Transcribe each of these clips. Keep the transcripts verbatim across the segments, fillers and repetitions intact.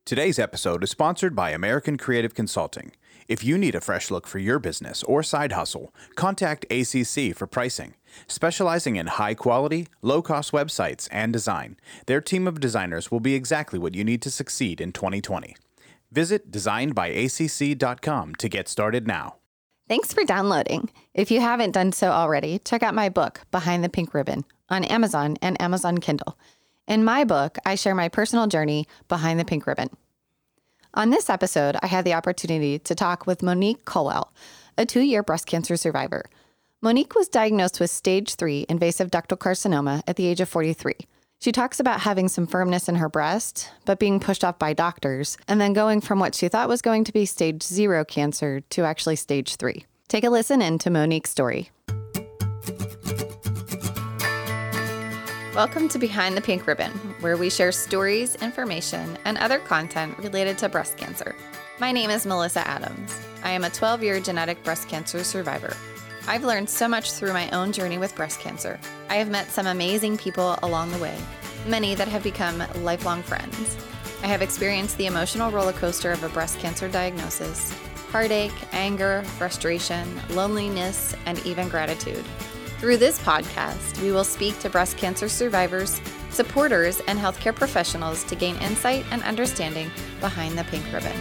Today's episode is sponsored by American Creative Consulting. If you need a fresh look for your business or side hustle, contact A C C for pricing. Specializing in high-quality, low-cost websites and design, their team of designers will be exactly what you need to succeed in twenty twenty. Visit designed by A C C dot com to get started now. Thanks for downloading. If you haven't done so already, check out my book, Behind the Pink Ribbon, on Amazon and Amazon Kindle. In my book, I share my personal journey behind the pink ribbon. On this episode, I had the opportunity to talk with Monique Colwell, a two-year breast cancer survivor. Monique was diagnosed with stage three invasive ductal carcinoma at the age of forty-three. She talks about having some firmness in her breast, but being pushed off by doctors, and then going from what she thought was going to be stage zero cancer to actually stage three. Take a listen into Monique's story. Welcome to Behind the Pink Ribbon, where we share stories, information, and other content related to breast cancer. My name is Melissa Adams. I am a twelve-year genetic breast cancer survivor. I've learned so much through my own journey with breast cancer. I have met some amazing people along the way, many that have become lifelong friends. I have experienced the emotional roller coaster of a breast cancer diagnosis, heartache, anger, frustration, loneliness, and even gratitude. Through this podcast, we will speak to breast cancer survivors, supporters, and healthcare professionals to gain insight and understanding behind the pink ribbon.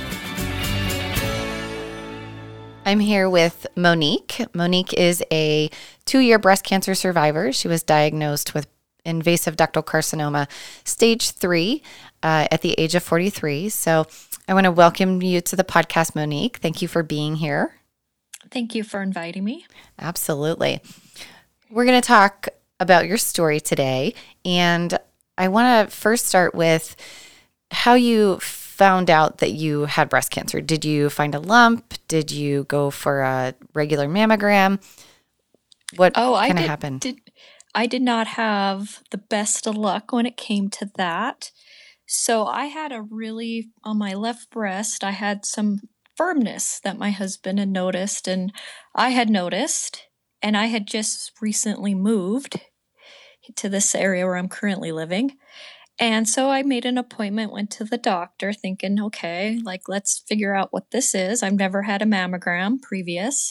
I'm here with Monique. Monique is a two-year breast cancer survivor. She was diagnosed with invasive ductal carcinoma, stage three, uh, at the age of forty-three. So I want to welcome you to the podcast, Monique. Thank you for being here. Thank you for inviting me. Absolutely. We're going to talk about your story today, and I want to first start with how you found out that you had breast cancer. Did you find a lump? Did you go for a regular mammogram? What oh, kind of happened? Did, I did not have the best of luck when it came to that. So I had a really, on my left breast, I had some firmness that my husband had noticed and I had noticed, and I had just recently moved to this area where I'm currently living. And so I made an appointment, went to the doctor thinking, okay, like, let's figure out what this is. I've never had a mammogram previous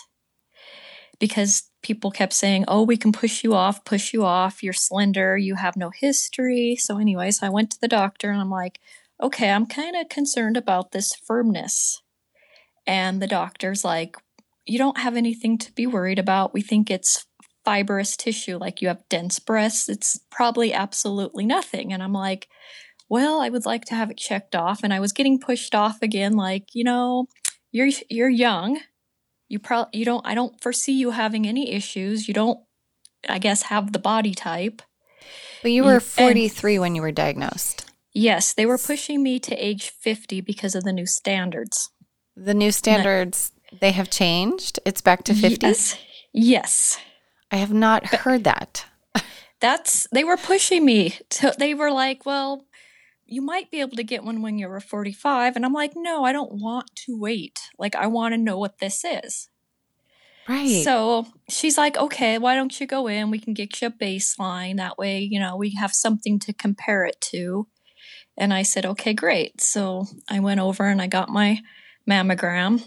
because people kept saying, oh, we can push you off, push you off. You're slender. You have no history. So anyways, I went to the doctor and I'm like, okay, I'm kind of concerned about this firmness. And the doctor's like, you don't have anything to be worried about. We think it's fibrous tissue, like you have dense breasts. It's probably absolutely nothing. And I'm like, well, I would like to have it checked off. And I was getting pushed off again, like, you know, you're you're young. You probably you don't I don't foresee you having any issues. You don't, I guess, have the body type. But you were forty-three and, when you were diagnosed. Yes, they were pushing me to age fifty because of the new standards. The new standards, they have changed? It's back to fifty? Yes. Yes. I have not heard that. That's, they were pushing me. To, they were like, well, you might be able to get one when you're forty-five. And I'm like, no, I don't want to wait. Like, I want to know what this is. Right. So she's like, okay, why don't you go in? We can get you a baseline. That way, you know, we have something to compare it to. And I said, okay, great. So I went over and I got my mammogram,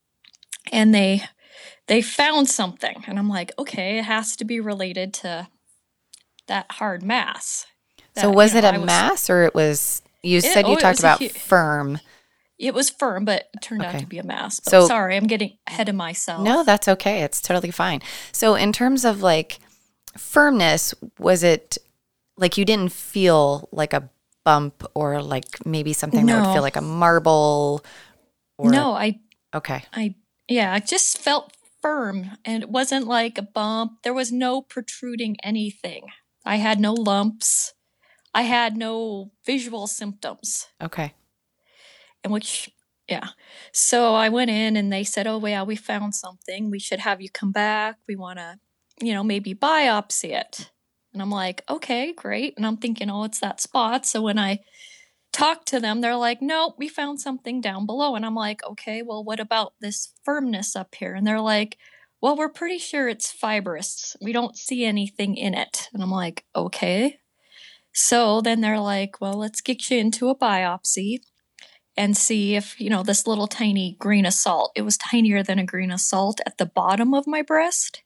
and they they found something, and I'm like, okay, it has to be related to that hard mass. That, so was you know, it a was, mass, or it was? You it, said you oh, talked about hu- firm. It was firm, but it turned okay. out to be a mass. But so sorry, I'm getting ahead of myself. No, that's okay. It's totally fine. So in terms of like firmness, was it like you didn't feel like a bump or like maybe something no. that would feel like a marble? Or, no, I, okay. I, yeah, I just felt firm, and it wasn't like a bump. There was no protruding anything. I had no lumps. I had no visual symptoms. Okay. And which, yeah. So I went in and they said, oh, yeah, we found something. We should have you come back. We want to, you know, maybe biopsy it. And I'm like, okay, great. And I'm thinking, oh, it's that spot. So when I talk to them, they're like, nope, we found something down below. And I'm like, okay, well, what about this firmness up here? And they're like, well, we're pretty sure it's fibrous. We don't see anything in it. And I'm like, okay. So then they're like, well, let's get you into a biopsy. and see if, you know, this little tiny grain of salt, it was tinier than a grain of salt at the bottom of my breast.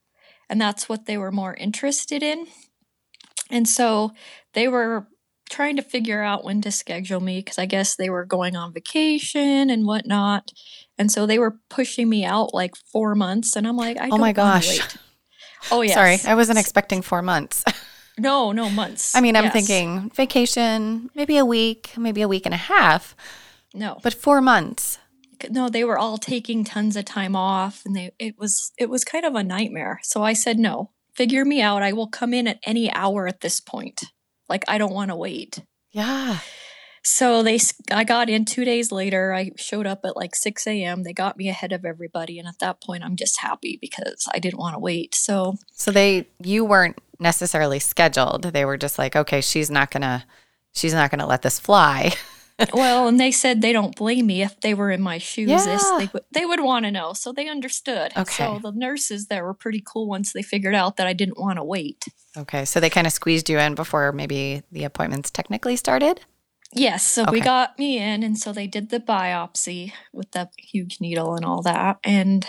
And that's what they were more interested in. And so they were trying to figure out when to schedule me because I guess they were going on vacation and whatnot. And so they were pushing me out like four months. And I'm like, I oh don't my want gosh. to wait. Oh, yeah. Sorry, I wasn't expecting four months. No, no, months. I mean, I'm Yes. thinking vacation, maybe a week, maybe a week and a half, No. but four months. No, they were all taking tons of time off, and they it was it was kind of a nightmare. So I said, no, figure me out. I will come in at any hour at this point. Like, I don't want to wait. Yeah. So they, I got in two days later. I showed up at like six a.m. They got me ahead of everybody, and at that point, I'm just happy because I didn't want to wait. So So they, you weren't necessarily scheduled. They were just like, okay, she's not gonna, she's not gonna let this fly. well, and they said they don't blame me if they were in my shoes. Yeah. This, they, would- they would want to know. So they understood. Okay. So the nurses there were pretty cool once they figured out that I didn't want to wait. Okay, so they kind of squeezed you in before maybe the appointments technically started? Yes. So we Okay. got me in, and so they did the biopsy with the huge needle and all that. And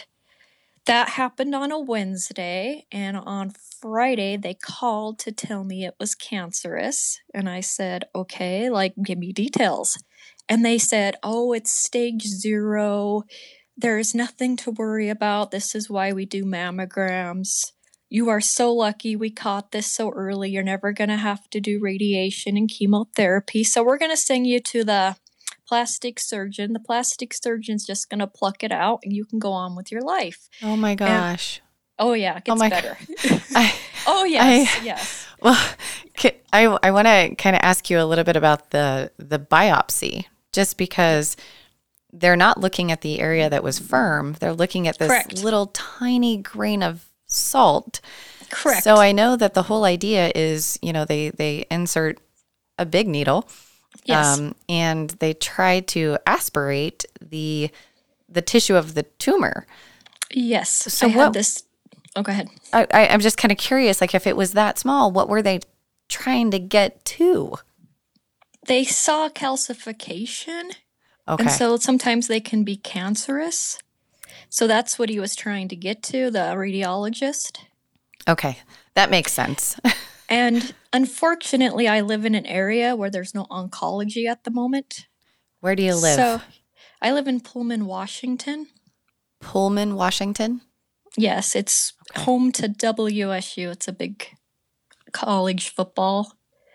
that happened on a Wednesday. And on Friday, they called to tell me it was cancerous. And I said, okay, like, give me details. And they said, oh, it's stage zero. There is nothing to worry about. This is why we do mammograms. You are so lucky we caught this so early. You're never going to have to do radiation and chemotherapy. So we're going to send you to the plastic surgeon. The plastic surgeon's just going to pluck it out and you can go on with your life. Oh my gosh. Oh, yeah, it gets my better. I, oh, yes, I- yes. well, ca- I, I want to kind of ask you a little bit about the, the biopsy, just because they're not looking at the area that was firm. They're looking at this Correct. little tiny grain of salt. Correct. So I know that the whole idea is, you know, they, they insert a big needle, yes. um, and they try to aspirate the the tissue of the tumor. yes. so I what- had this. Oh, go ahead. I, I, I'm just kind of curious, like if it was that small, what were they trying to get to? They saw calcification. Okay. And so sometimes they can be cancerous. So that's what he was trying to get to, the radiologist. okay. That makes sense. And unfortunately, I live in an area where there's no oncology at the moment. Where do you live? So I live in Pullman, Washington. Pullman, Washington? Yes, it's home to W S U. It's a big college football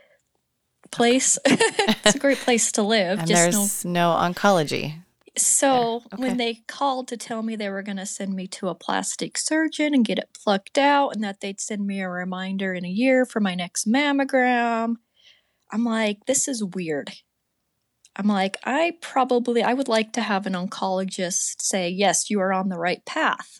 place. It's a great place to live. And just no there's no oncology. So Okay. when they called to tell me they were going to send me to a plastic surgeon and get it plucked out and that they'd send me a reminder in a year for my next mammogram, I'm like, this is weird. I'm like, I probably, I would like to have an oncologist say, yes, you are on the right path.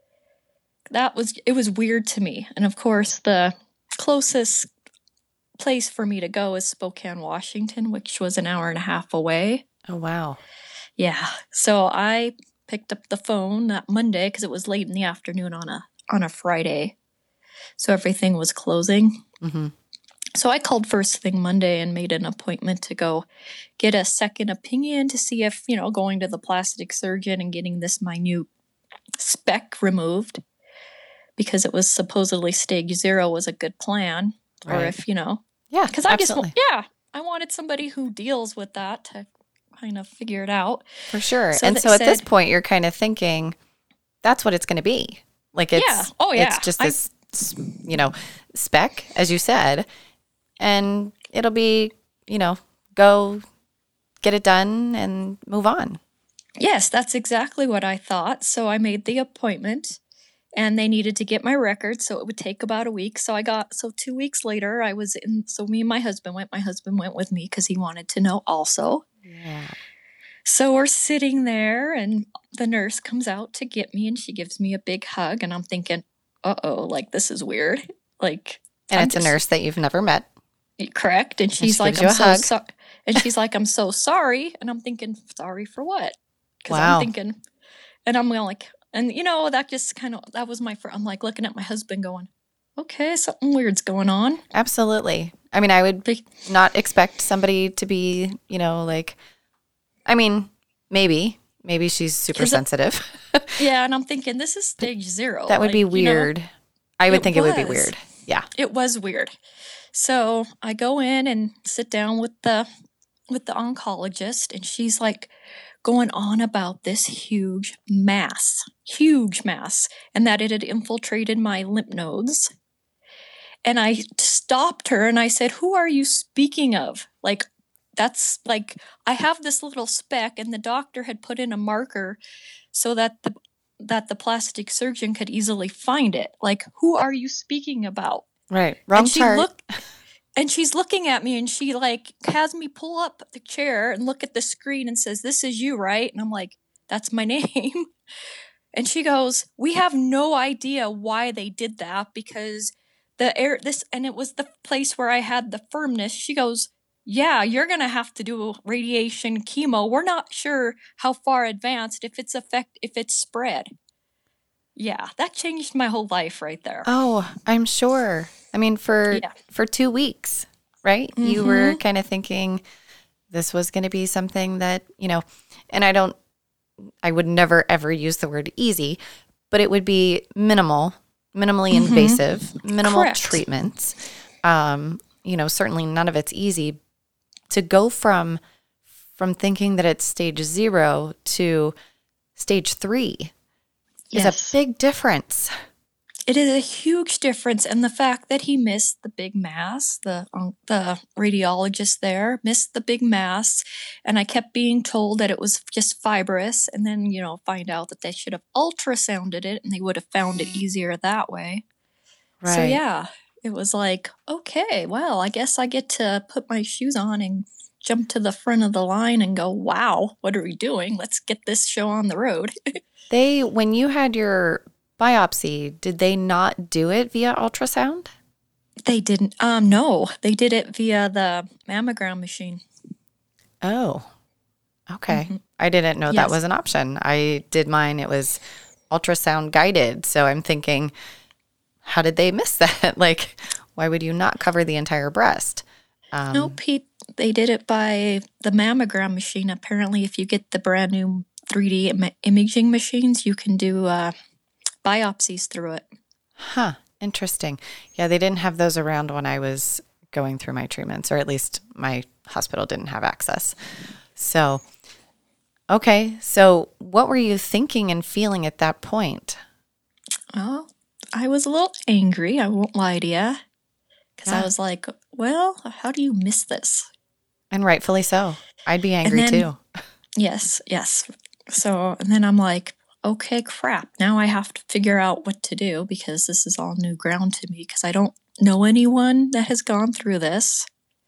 That was, it was weird to me. And of course, the closest place for me to go is Spokane, Washington, which was an hour and a half away. Oh, wow. Yeah. So I picked up the phone that Monday because it was late in the afternoon on a on a Friday. So everything was closing. hmm So I called first thing Monday and made an appointment to go get a second opinion to see if, you know, going to the plastic surgeon and getting this minute speck removed because it was supposedly stage zero was a good plan. Or Right. if, you know, Yeah, because I just, absolutely. yeah, I wanted somebody who deals with that to kind of figure it out. For sure. So and they so at this said- point, you're kind of thinking that's what it's going to be. Like it's, Yeah. Oh, yeah. it's just I- this, s- you know, spec, as you said, and it'll be, you know, go get it done and move on. Yes, that's exactly what I thought. So I made the appointment and they needed to get my record. So it would take about a week. So I got, so two weeks later, I was in, so me and my husband went. My husband went with me because he wanted to know also. Yeah. So we're sitting there and the nurse comes out to get me and she gives me a big hug. And I'm thinking, uh oh, like this is weird. Like, And I'm it's just- a nurse that you've never met. Correct. And she's she like, gives you I'm a so hug. sorry. And she's like, I'm so sorry. And I'm thinking, sorry for what? Because Wow. I'm thinking, and I'm like, and you know, that just kind of, that was my, fir- I'm like looking at my husband going, okay, something weird's going on. Absolutely. I mean, I would Be- not expect somebody to be, you know, like I mean, maybe. Maybe she's super sensitive. Yeah, and I'm thinking, this is stage zero. That would like, be weird. You know, I would it think it would be was. weird. Yeah. It was weird. So I go in and sit down with the with the oncologist, and she's like going on about this huge mass, huge mass, and that it had infiltrated my lymph nodes. And I stopped her and I said, "Who are you speaking of? Like, that's like, I have this little speck, and the doctor had put in a marker so that the that the plastic surgeon could easily find it. Like, who are you speaking about?" Right. Wrong and she chart. Look, and she's looking at me, and she like has me pull up the chair and look at the screen and says, "This is you, right?" And I'm like, "That's my name." And she goes, "We have no idea why they did that, because the air this and it was the place where I had the firmness." She goes, "Yeah, you're going to have to do radiation chemo. We're not sure how far advanced, if it's effect if it's spread." Yeah, that changed my whole life right there. Oh, I'm sure. I mean, for Yeah. for two weeks, right? Mm-hmm. You were kind of thinking this was going to be something that, you know, and I don't, I would never ever use the word easy, but it would be minimal, minimally Mm-hmm. invasive, minimal Correct. treatments. Um, you know, certainly none of it's easy. To go from from thinking that it's stage zero to stage three is Yes. a big difference. It is a huge difference, and the fact that he missed the big mass, the um, the radiologist there missed the big mass, and I kept being told that it was just fibrous, and then, you know, find out that they should have ultrasounded it, and they would have found it easier that way. Right. So yeah, it was like, okay, well, I guess I get to put my shoes on and jump to the front of the line and go, "Wow, what are we doing? Let's get this show on the road." They, when you had your biopsy, did they not do it via ultrasound? They didn't. Um, no, they did it via the mammogram machine. Oh, okay. I didn't know that Yes. was an option. I did mine. It was ultrasound guided. So I'm thinking, how did they miss that? Like, why would you not cover the entire breast? Um, Nope, he, they did it by the mammogram machine. Apparently, if you get the brand new three D Im- imaging machines, you can do uh, biopsies through it. Huh. Interesting. Yeah, they didn't have those around when I was going through my treatments, or at least my hospital didn't have access. So, okay. So, what were you thinking and feeling at that point? Well, I was a little angry, I won't lie to you, because Yeah. I was like, well, how do you miss this? And rightfully so. I'd be angry then- too. Yes, yes. So, and then I'm like, okay, crap. Now I have to figure out what to do, because this is all new ground to me, because I don't know anyone that has gone through this.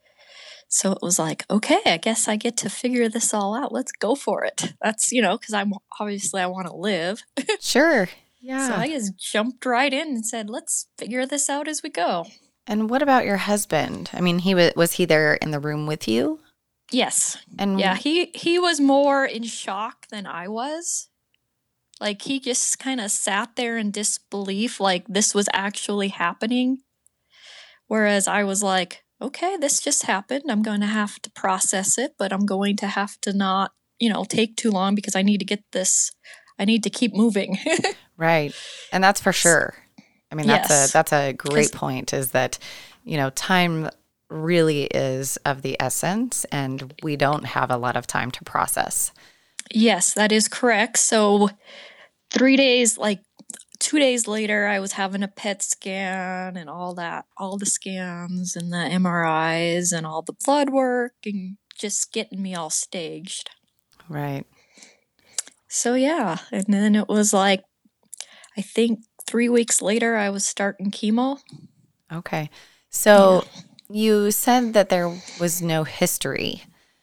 So it was like, okay, I guess I get to figure this all out. Let's go for it. That's, you know, because I'm obviously I want to live. Sure. Yeah. So I just jumped right in and said, let's figure this out as we go. And what about your husband? I mean, he was was he there in the room with you? Yes. And Yeah, he he was more in shock than I was. Like, he just kind of sat there in disbelief, like this was actually happening. Whereas I was like, okay, this just happened. I'm going to have to process it, but I'm going to have to not, you know, take too long, because I need to get this, I need to keep moving. right. And that's for sure. I mean, that's Yes. a that's a great 'Cause- point, is that, you know, time really is of the essence, and we don't have a lot of time to process. Yes, that is correct. So three days, like two days later, I was having a P E T scan and all that, all the scans and the M R Is and all the blood work, and just getting me all staged. Right. So yeah, and then it was like, I think three weeks later, I was starting chemo. Okay. So you said that there was no history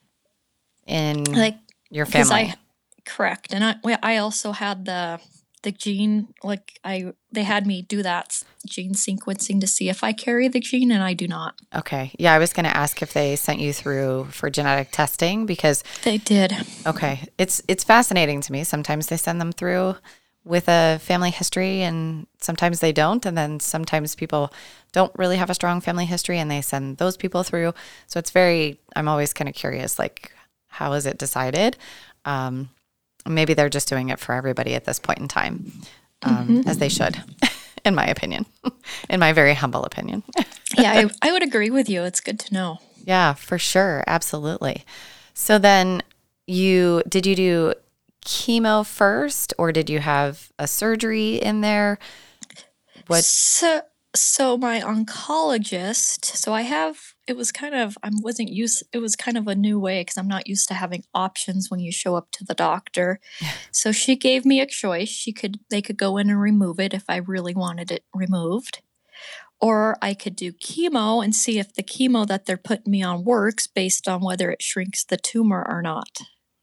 in Like, your 'cause family. I, correct, and I, well, I also had the the gene. Like, I, they had me do that s- gene sequencing to see if I carry the gene, and I do not. Okay. Yeah, I was going to ask if they sent you through for genetic testing, because They did. okay, it's it's fascinating to me. Sometimes they send them through with a family history, and sometimes they don't, and then sometimes people don't really have a strong family history and they send those people through. So it's very, I'm always kind of curious, like, how is it decided? Um, maybe they're just doing it for everybody at this point in time, um, mm-hmm. as they should, in my opinion, in my very humble opinion. Yeah, I, I would agree with you. It's good to know. Yeah, for sure. Absolutely. So then you, did you do chemo first, or did you have a surgery in there? What? So, so my oncologist, so I have, it was kind of, I wasn't used, it was kind of a new way because I'm not used to having options when you show up to the doctor. So she gave me a choice. She could, they could go in and remove it if I really wanted it removed. Or I could do chemo and see if the chemo that they're putting me on works based on whether it shrinks the tumor or not.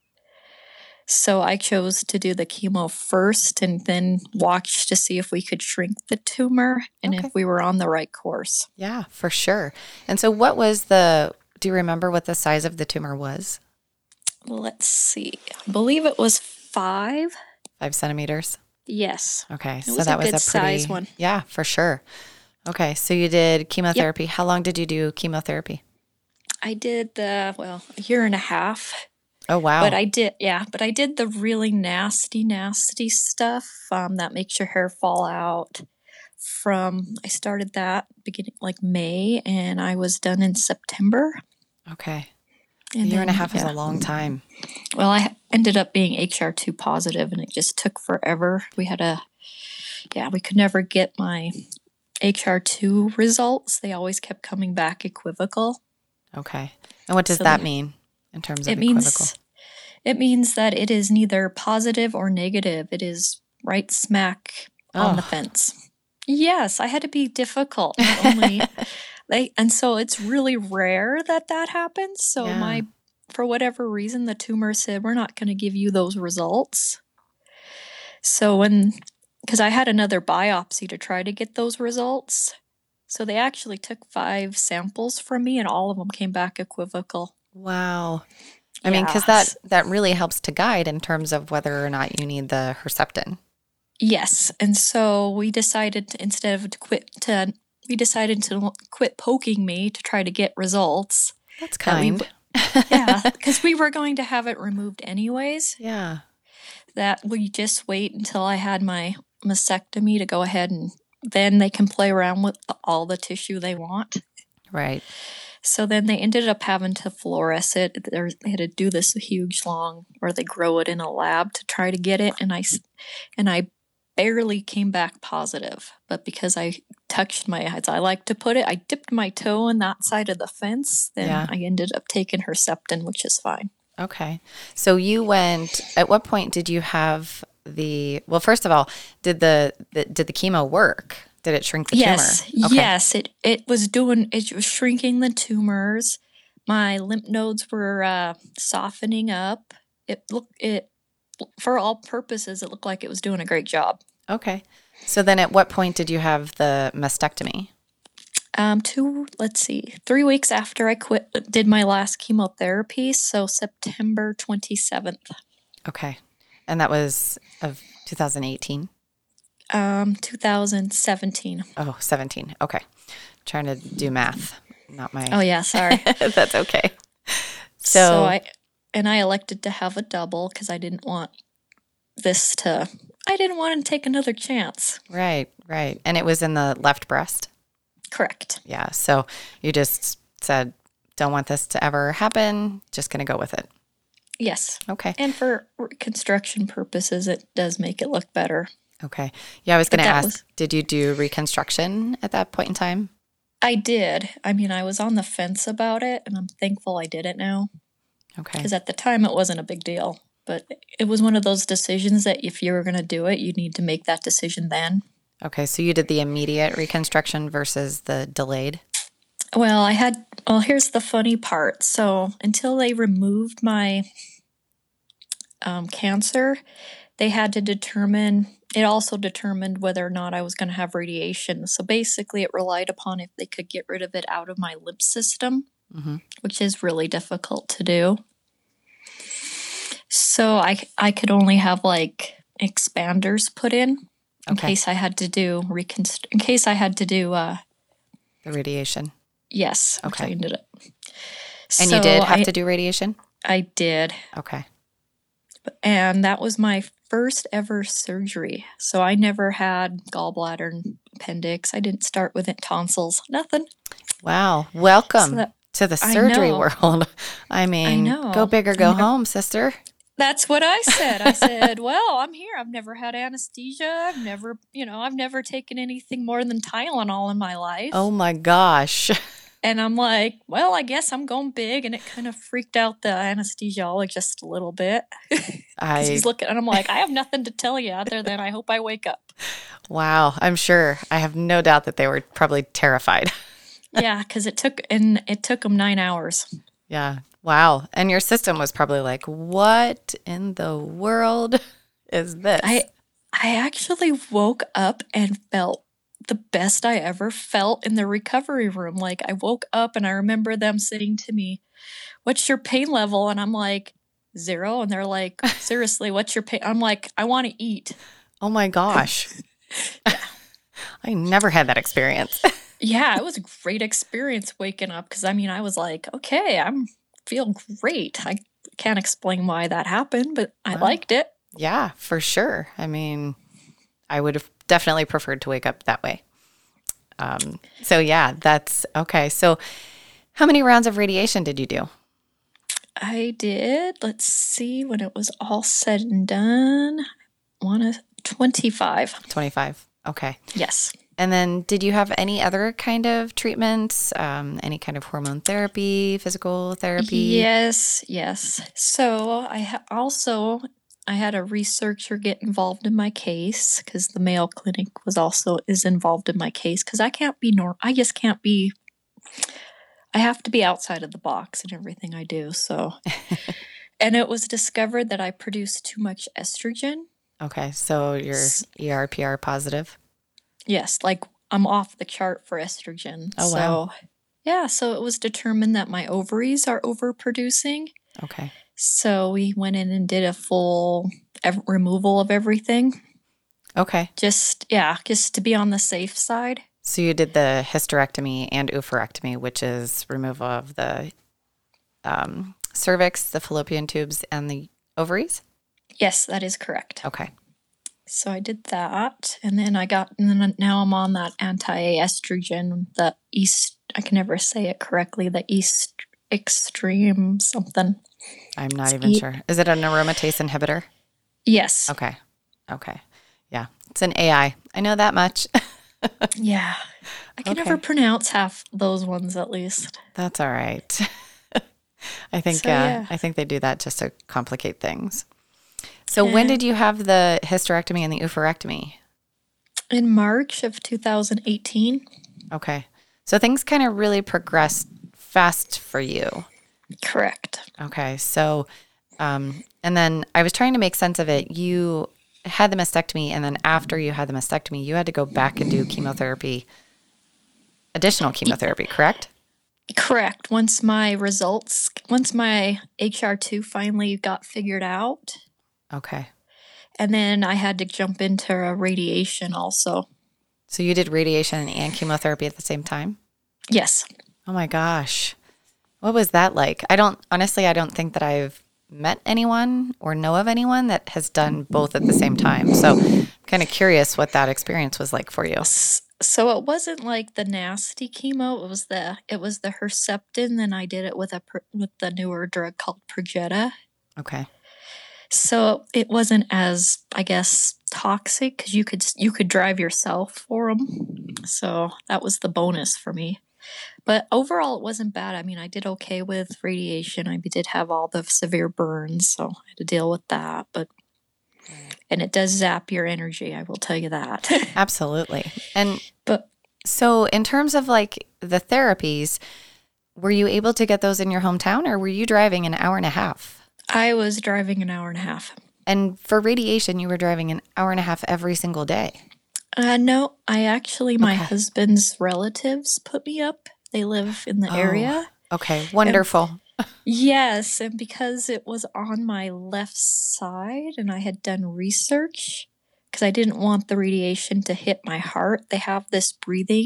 So I chose to do the chemo first and then watch to see if we could shrink the tumor and okay. if we were on the right course. Yeah, for sure. And so what was the, do you remember what the size of the tumor was? Let's see. I believe it was five. Five centimeters? Yes. Okay. It so was that a was good a pretty, size one. Yeah, for sure. Okay. So you did chemotherapy. Yep. How long did you do chemotherapy? I did the, well, a year and a half. Oh, wow. But I did, yeah, but I did the really nasty, nasty stuff um, that makes your hair fall out from, I started that beginning like May and I was done in September. Okay. And a year then, and a half yeah. is a long time. Well, I ended up being H R two positive and it just took forever. We had a, yeah, we could never get my H R two results. They always kept coming back equivocal. Okay. And what does so that they, mean in terms of it equivocal? Means, it means that it is neither positive or negative. It is right smack oh. on the fence. Yes, I had to be difficult. Not only, they, and so it's really rare that that happens. So yeah. my, for whatever reason, the tumor said, we're not going to give you those results. So when, because I had another biopsy to try to get those results. So they actually took five samples from me and all of them came back equivocal. Wow. I yes. mean, because that, that really helps to guide in terms of whether or not you need the Herceptin. Yes. And so we decided to, instead of to quit to, we decided to quit poking me to try to get results. That's kind. That we, yeah. Because we were going to have it removed anyways. Yeah. That we just wait until I had my mastectomy to go ahead and then they can play around with the, all the tissue they want. Right. So then they ended up having to fluoresce it. They had to do this huge long where they grow it in a lab to try to get it. And I, and I barely came back positive. But because I touched my, as I like to put it, I dipped my toe in that side of the fence. Then yeah. I ended up taking Herceptin, which is fine. Okay. So you went, at what point did you have the, well, first of all, did the, the did the chemo work? Did it shrink the yes, tumor? Okay. Yes, it, it was doing, it was shrinking the tumors. My lymph nodes were uh, softening up. It looked, it, for all purposes, it looked like it was doing a great job. Okay. So then at what point did you have the mastectomy? Um, two, let's see, three weeks after I quit, did my last chemotherapy. So September twenty-seventh. Okay. And that was of two thousand eighteen? Um, two thousand seventeen. Oh, seventeen. Okay. Trying to do math. Not my. Oh, yeah. Sorry. That's okay. So, so I, and I elected to have a double because I didn't want this to, I didn't want to take another chance. Right, right. And it was in the left breast? Correct. Yeah. So you just said, don't want this to ever happen. Just going to go with it. Yes. Okay. And for reconstruction purposes, it does make it look better. Okay. Yeah, I was going to ask, was, did you do reconstruction at that point in time? I did. I mean, I was on the fence about it, and I'm thankful I did it now. Okay. Because at the time, it wasn't a big deal. But it was one of those decisions that if you were going to do it, you need to make that decision then. Okay. So you did the immediate reconstruction versus the delayed? Well, I had, well, here's the funny part. So until they removed my um, cancer, they had to determine, it also determined whether or not I was going to have radiation. So basically it relied upon if they could get rid of it out of my lymph system, mm-hmm. which is really difficult to do. So I, I could only have like expanders put in in okay. case I had to do reconst- in case I had to do uh, the radiation. Yes. Okay. I ended up. And so you did have I, to do radiation? I did. Okay. And that was my first ever surgery. So I never had gallbladder and appendix. I didn't start with it, tonsils, nothing. Wow. Welcome So that- to the I surgery know. world. I mean, know. go big or I go know. home, sister. That's what I said. I said, well, I'm here. I've never had anesthesia. I've never, you know, I've never taken anything more than Tylenol in my life. Oh my gosh. And I'm like, well, I guess I'm going big. And it kind of freaked out the anesthesiologist a little bit. I He's looking, and I'm like, I have nothing to tell you other than I hope I wake up. Wow, I'm sure. I have no doubt that they were probably terrified. Yeah, because it took and it took them nine hours. Yeah. Wow. And your system was probably like, what in the world is this? I I actually woke up and felt the best I ever felt in the recovery room. Like I woke up and I remember them saying to me, "What's your pain level?" And I'm like, zero. And they're like, seriously, what's your pain? I'm like, I want to eat. Oh my gosh. I never had that experience. Yeah, it was a great experience waking up because I mean, I was like, okay, I'm feel great. I can't explain why that happened, but I Wow. liked it. Yeah, for sure. I mean, I would have definitely preferred to wake up that way. Um, so yeah, that's okay. So how many rounds of radiation did you do? I did. Let's see when it was all said and done. One of twenty-five. twenty-five. Okay. Yes. And then did you have any other kind of treatments, um, any kind of hormone therapy, physical therapy? Yes, yes. So I ha- also I had a researcher get involved in my case because the Mayo Clinic was also is involved in my case because I can't be normal. I just can't be. I have to be outside of the box in everything I do. So, and it was discovered that I produce too much estrogen. Okay. So you're S- E R P R positive? Yes, like I'm off the chart for estrogen. Oh, so, wow. yeah, so it was determined that my ovaries are overproducing. Okay. So we went in and did a full ev- removal of everything. Okay. Just, yeah, just to be on the safe side. So you did the hysterectomy and oophorectomy, which is removal of the um, cervix, the fallopian tubes, and the ovaries? Yes, that is correct. Okay. So I did that. And then I got, and then now I'm on that anti-estrogen, the East, I can never say it correctly, the East Extreme something. I'm not It's even e- sure. Is it an aromatase inhibitor? Yes. Okay. Okay. Yeah. It's an A I. I know that much. Yeah. I can Okay. never pronounce half those ones at least. That's all right. I think So, uh, yeah. I think they do that just to complicate things. So when Yeah. did you have the hysterectomy and the oophorectomy? In March of two thousand eighteen. Okay. So things kind of really progressed fast for you. Correct. Okay. So, um, and then I was trying to make sense of it. You had the mastectomy, and then after you had the mastectomy, you had to go back and do chemotherapy, additional chemotherapy, correct? Correct. Once my results, once my H R two finally got figured out, Okay. and then I had to jump into a radiation also. So you did radiation and chemotherapy at the same time? Yes. Oh my gosh. What was that like? I don't, honestly, I don't think that I've met anyone or know of anyone that has done both at the same time. So I'm kind of curious what that experience was like for you. S- So it wasn't like the nasty chemo. It was the it was the Herceptin. Then I did it with a per- with the newer drug called Perjeta. Okay. So it wasn't as, I guess, toxic because you could you could drive yourself for them. So that was the bonus for me. But overall, it wasn't bad. I mean, I did okay with radiation. I did have all the severe burns, so I had to deal with that. But and it does zap your energy. I will tell you that. Absolutely. And But so in terms of like the therapies, were you able to get those in your hometown, or were you driving an hour and a half? I was driving an hour and a half. And for radiation, you were driving an hour and a half every single day. Uh, no, I actually, my Okay. husband's relatives put me up. They live in the Oh. area. Okay. Wonderful. Yes, and because it was on my left side and I had done research, because I didn't want the radiation to hit my heart, they have this breathing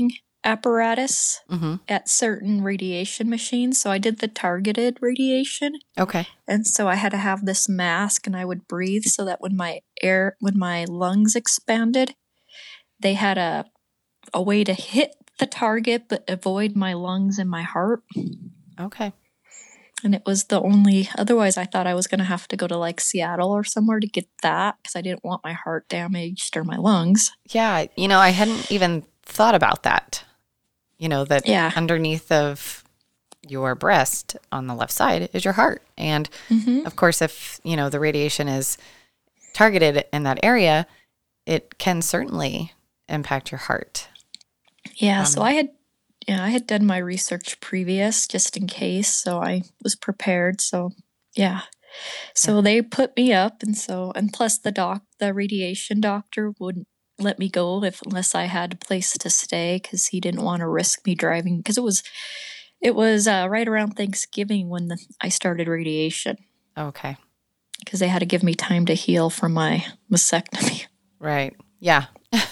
apparatus Mm-hmm. at certain radiation machines. So I did the targeted radiation. Okay. And so I had to have this mask and I would breathe so that when my air, when my lungs expanded, they had a, a way to hit the target but avoid my lungs and my heart. Okay. And it was the only, otherwise I thought I was going to have to go to like Seattle or somewhere to get that because I didn't want my heart damaged or my lungs. Yeah. You know, I hadn't even thought about that. You know, that Yeah. underneath of your breast on the left side is your heart. And Mm-hmm. of course, if, you know, the radiation is targeted in that area, it can certainly impact your heart. Yeah. Um, So I had, yeah, I had done my research previous just in case. So I was prepared. So yeah. So they put me up. And so, and plus the doc, the radiation doctor wouldn't let me go if, unless I had a place to stay because he didn't want to risk me driving because it was, it was uh, right around Thanksgiving when the, I started radiation Okay. because they had to give me time to heal from my mastectomy. Right. Yeah.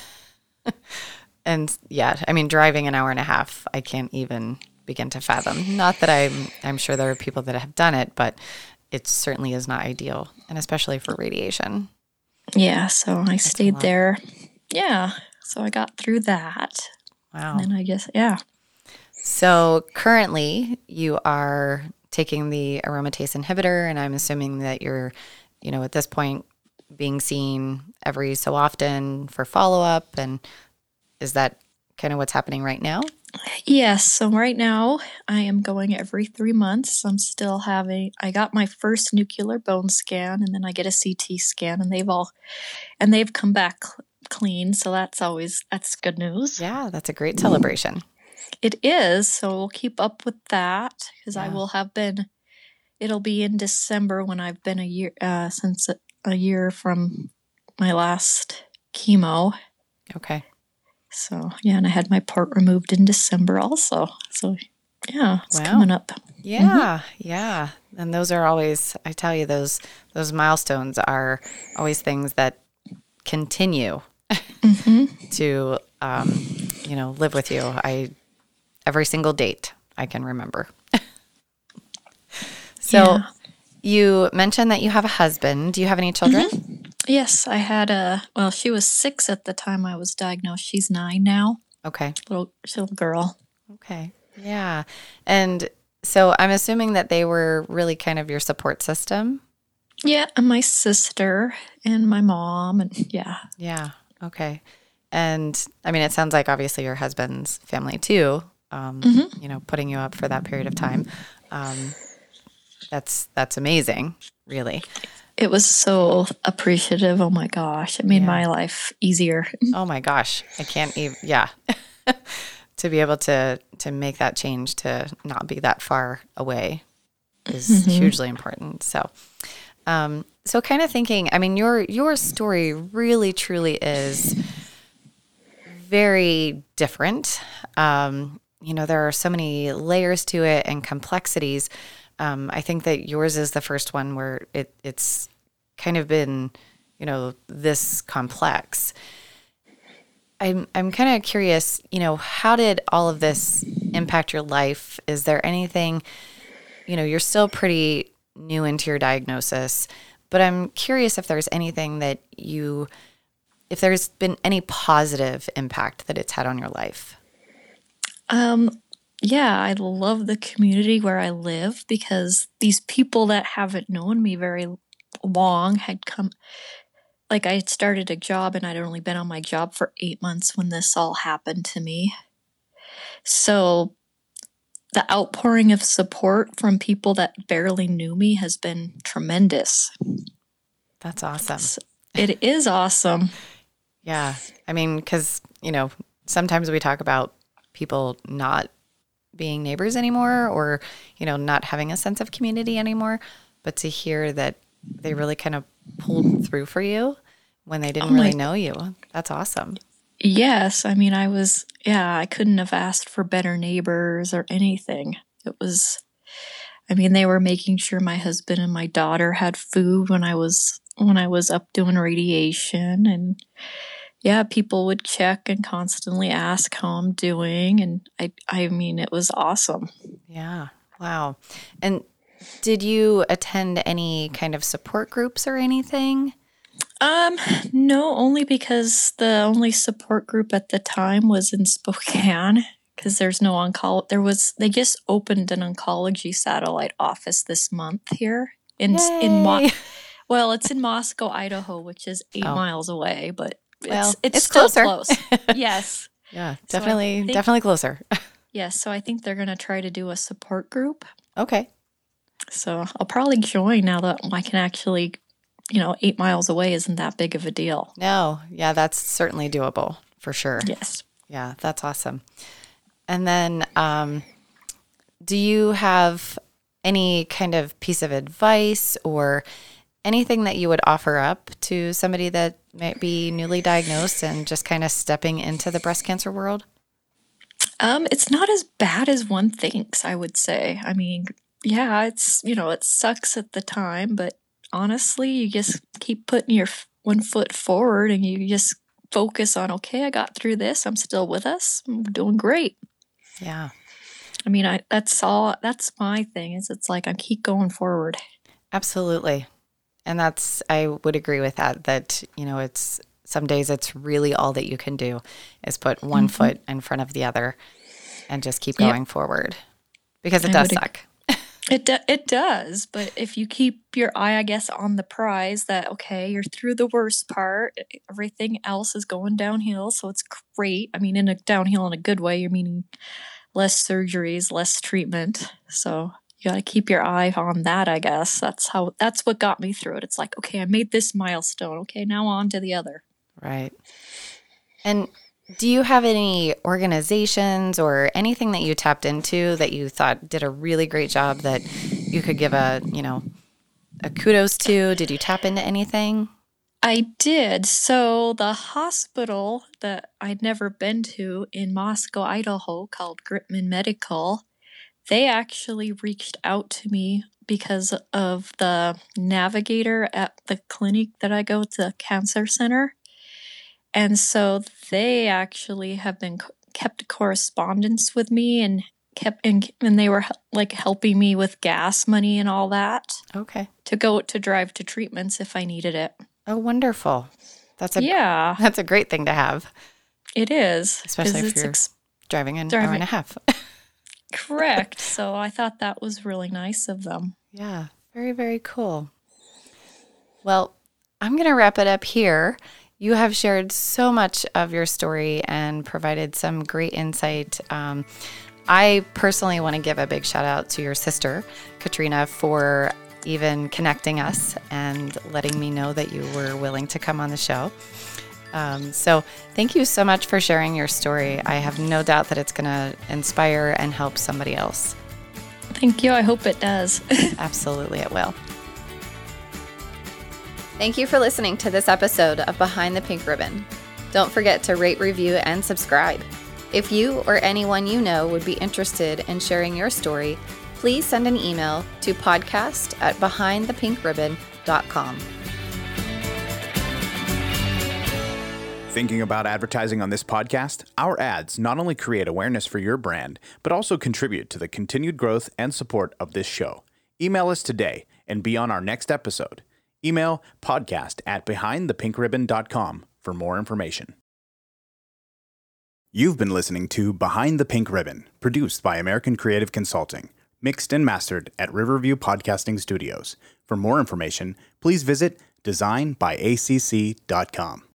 And yeah, I mean, driving an hour and a half, I can't even begin to fathom. Not that I'm, I'm sure there are people that have done it, but it certainly is not ideal, and especially for radiation. Yeah. So I a stayed lot. there. Yeah. So I got through that. Wow. And then I guess, yeah. So currently you are taking the aromatase inhibitor, and I'm assuming that you're, you know, at this point being seen every so often for follow-up. And is that kind of what's happening right now? Yes. So right now I am going every three months. I'm still having, I got my first nuclear bone scan and then I get a C T scan and they've all, and they've come back cl- clean. So that's always, that's good news. Yeah, that's a great celebration. It is. So we'll keep up with that because I Yeah. will have been, it'll be in December when I've been a year, uh, since a, a year from my last chemo. Okay. So yeah, and I had my port removed in December also. So yeah, it's Wow. coming up. Yeah, yeah. And those are always, I tell you, those those milestones are always things that continue hmm to, um, you know, live with you. I every single date I can remember. So Yeah. you mentioned that you have a husband. Do you have any children? Yes, I had a, well, she was six at the time I was diagnosed. She's nine now. Okay. Little, little girl. Okay. Yeah. And so I'm assuming that they were really kind of your support system. Yeah, and my sister and my mom. And yeah. Yeah. Okay. And I mean, it sounds like obviously your husband's family too, um, Mhm. you know, putting you up for that period of time. Um, that's, that's amazing, really. It was so appreciative. Oh my gosh. It made Yeah. my life easier. Oh my gosh. I can't even, yeah. To be able to, to make that change, to not be that far away is Mhm. hugely important. So, um, so kind of thinking, I mean, your, your story really, truly is very different. Um, you know, there are so many layers to it and complexities. Um, I think that yours is the first one where it, it's kind of been, you know, this complex. I'm I'm kind of curious, you know, how did all of this impact your life? Is there anything, you know, you're still pretty new into your diagnosis, but I'm curious if there's anything that you, if there's been any positive impact that it's had on your life. Um, yeah, I love the community where I live because these people that haven't known me very long had come. Like I had started a job and I'd only been on my job for eight months when this all happened to me. So the outpouring of support from people that barely knew me has been tremendous. That's awesome. So it is awesome. Yeah. I mean, because, you know, sometimes we talk about people not being neighbors anymore or, you know, not having a sense of community anymore. But to hear that they really kind of pulled through for you when they didn't Oh my- really know you, that's awesome. Yes, I mean, I was, yeah, I couldn't have asked for better neighbors or anything. It was, I mean, they were making sure my husband and my daughter had food when I was, when I was up doing radiation. And yeah, people would check and constantly ask how I'm doing. And I, I mean, it was awesome. Yeah. Wow. And did you attend any kind of support groups or anything? Um, no, only because the only support group at the time was in Spokane, because there's no oncology. There was, they just opened an oncology satellite office this month here in, Yay. in, Mo- well, it's in Moscow, Idaho, which is eight Oh. miles away, but Well, it's, it's, it's still closer. close. Yes. Yeah, So I definitely, think- definitely closer. Yes. So I think they're going to try to do a support group. Okay. So I'll probably join now that I can actually, you know, eight miles away isn't that big of a deal. No, yeah, that's certainly doable for sure. Yes. Yeah, that's awesome. And then, um, do you have any kind of piece of advice or anything that you would offer up to somebody that might be newly diagnosed and just kind of stepping into the breast cancer world? Um, it's not as bad as one thinks, I would say. I mean, yeah, it's, you know, it sucks at the time, but honestly, you just keep putting your f- one foot forward and you just focus on, okay, I got through this. I'm still with us. I'm doing great. Yeah, I mean, I that's all, that's my thing is it's like I keep going forward. absolutely. And that's, I would agree with that, that, you know, it's, some days it's really all that you can do is put one Mhm. foot in front of the other and just keep Yep. going forward because it I does would suck. It do, it does, but if you keep your eye, I guess, on the prize that, okay, you're through the worst part, everything else is going downhill, so it's great. I mean, in a downhill in a good way, you're meaning less surgeries, less treatment. So you got to keep your eye on that, I guess. That's how, that's what got me through it. It's like, okay, I made this milestone. Okay, now on to the other. Right. And do you have any organizations or anything that you tapped into that you thought did a really great job that you could give a, you know, a kudos to? Did you tap into anything? I did. So the hospital that I'd never been to in Moscow, Idaho, called Gritman Medical, they actually reached out to me because of the navigator at the clinic that I go to, the cancer center. And so they actually have been kept correspondence with me and kept and, and they were like helping me with gas money and all that Okay. to go to drive to treatments if I needed it. Oh, wonderful. That's a Yeah, that's a great thing to have, it is. especially 'cause if it's you're ex- driving an hour driving- and a half. correct. So I thought that was really nice of them. Yeah, very, very cool. Well, I'm going to wrap it up here. You have shared so much of your story and provided some great insight. Um, I personally want to give a big shout out to your sister, Katrina, for even connecting us and letting me know that you were willing to come on the show. Um, so thank you so much for sharing your story. I have no doubt that it's going to inspire and help somebody else. Thank you. I hope it does. Absolutely, it will. Thank you for listening to this episode of Behind the Pink Ribbon. Don't forget to rate, review, and subscribe. If you or anyone you know would be interested in sharing your story, please send an email to podcast at behind the pink ribbon dot com. Thinking about advertising on this podcast? Our ads not only create awareness for your brand, but also contribute to the continued growth and support of this show. Email us today and be on our next episode. Email podcast at behind the pink ribbon dot com for more information. You've been listening to Behind the Pink Ribbon, produced by American Creative Consulting, mixed and mastered at Riverview Podcasting Studios. For more information, please visit design by A C C dot com.